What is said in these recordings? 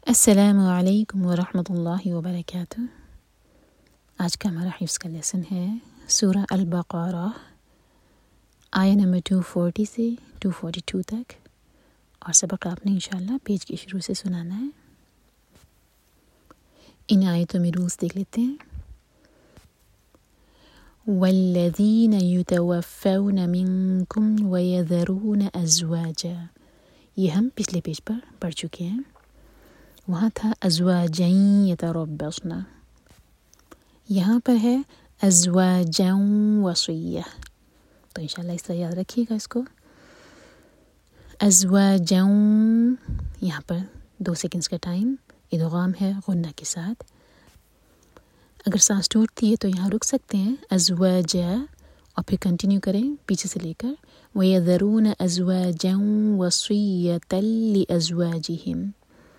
السلام علیکم ورحمۃ اللہ وبرکاتہ۔ آج کا ہمارا حفظ کا لیسن ہے سورہ البقرہ، آیہ نمبر 240 سے 242 تک، اور سبق آپ نے انشاءاللہ پیج کے شروع سے سنانا ہے۔ ان آیتوں میں رولز دیکھ لیتے ہیں۔ والذین یتوفون منکم ویذرون ازواجا، یہ ہم پچھلے پیج پر پڑھ چکے ہیں۔ وہاں تھا ازواجین یتربصن، یہاں پر ہے ازواجا وصیہ، تو انشاءاللہ اس طرح یاد رکھیے گا اس کو۔ ازواجا، یہاں پر 2 سیکنڈز کا ٹائم، ادغام ہے غنہ کے ساتھ۔ اگر سانس ٹوٹتی ہے تو یہاں رک سکتے ہیں، ازواجا، اور پھر کنٹینیو کریں پیچھے سے لے کر وَيَذَرُونَ أَزْوَاجًا وَصِيَّةً لِأَزْوَاجِهِمْ۔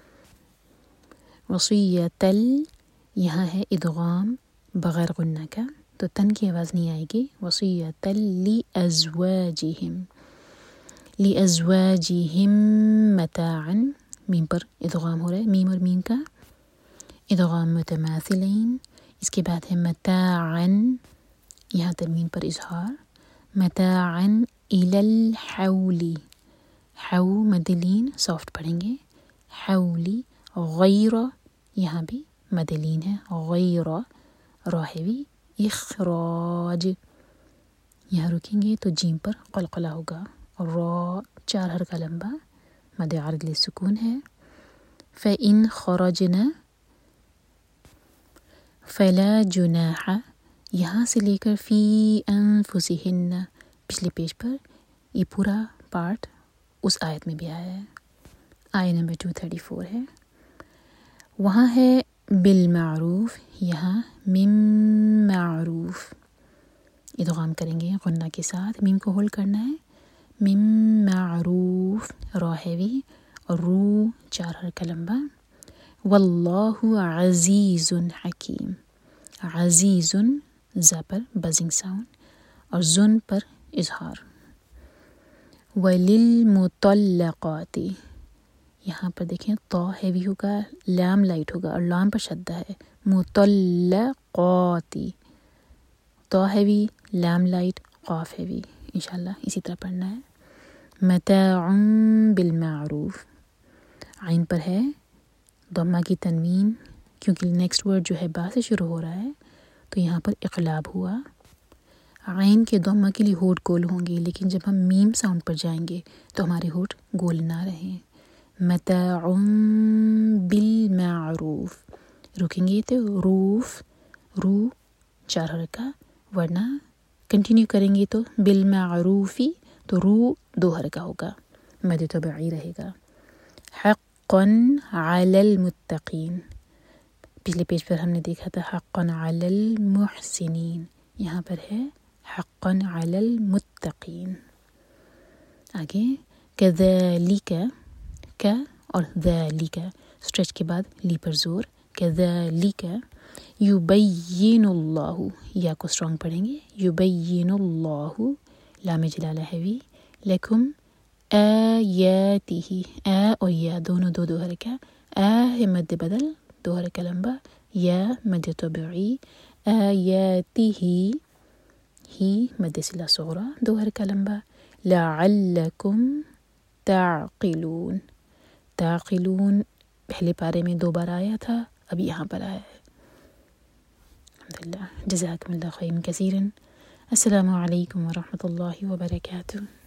وصیۃ، یہاں ہے ادغام بغیر غنہ کا، تو تن کی آواز نہیں آئے گی۔ وصیۃ لِأَزْوَاجِهِمْ، لِأَزْوَاجِهِمْ مَتَاعًا، میم پر ادغام ہو رہا ہے، میم اور میم کا ادغام متماثلین۔ اس کے بعد ہے متاعًا، یہاں تنوین پر اظہار، متاعًا إِلَى الْحَوْلِ، حو مدلین سافٹ پڑھیں گے، حولی، غیر، یہاں بھی مدلین ہے، غیر، راہوی، اخراج، یہاں رکیں گے تو جیم پر قلقلہ ہوگا، را 4 حرکہ لمبا، مد عارض للسکون ہے۔ فَإِنْ خَرَجْنَ فَلَا جُنَاحَ، یہاں سے لے کر فِي أَنفُسِهِنَّ، پچھلے پیج پر یہ پورا پارٹ اس آیت میں بھی آیا ہے، آیہ نمبر 234 ہے۔ وہاں ہے بالمعروف، یہاں من معروف، ادغام کریں گے غنہ کے ساتھ، میم کو ہولڈ کرنا ہے، من معروف، را ہیوی اور رو 4 حرکہ لمبا۔ واللہ عزیز حکیم، عزیز زا پر بزنگ ساؤنڈ اور زن پر اظہار۔ وللمطلقات، یہاں پر دیکھیں طا ہیوی ہوگا، لام لائٹ ہوگا اور لام پر شدہ ہے، مطلقاتی، طا ہیوی، لام لائٹ، قاف ہیوی، انشاءاللہ اسی طرح پڑھنا ہے۔ متاع بالمعروف، عین پر ہے ضمہ کی تنوین، کیونکہ نیکسٹ ورڈ جو ہے با سے شروع ہو رہا ہے تو یہاں پر اقلاب ہوا۔ عین کے ضمہ کے لیے ہونٹ گول ہوں گے، لیکن جب ہم میم ساؤنڈ پر جائیں گے تو ہمارے ہونٹ گول نہ رہیں۔ متاع بالمعروف، رکیں گے تو روف، رو 4 حرکہ، ورنہ کنٹینیو کریں گے تو بالمعروفی تو رو 2 حرکہ ہوگا، مد طبعی رہے گا۔ حقا علی المتقین، پچھلے پیج پر ہم نے دیکھا تھا حقا علی المحسنین، یہاں پر ہے حقا علی المتقین۔ آگے کذالک، کا اور ذالک، اسٹریچ کے بعد لی پر زور، کذالک یبین اللہ، یا کو اسٹرانگ پڑھیں گے، یبین اللہ، لام جلالہ ہیوی، لکم آیاتہ، اور یا دونوں 2 حرکہ، ہے مد بدل 2 حرکہ لمبا، یا مد طبعی، آیاتہ، ہی مد صلہ صغرا 2 حرکہ لمبا، لعلکم تعقلون، تعقلون پہلے پارے میں 2 بار آیا تھا، اب یہاں پر آیا ہے۔ الحمدللہ، جزاکم اللہ خیرا کثیرا۔ السلام علیکم ورحمۃ اللہ وبرکاتہ۔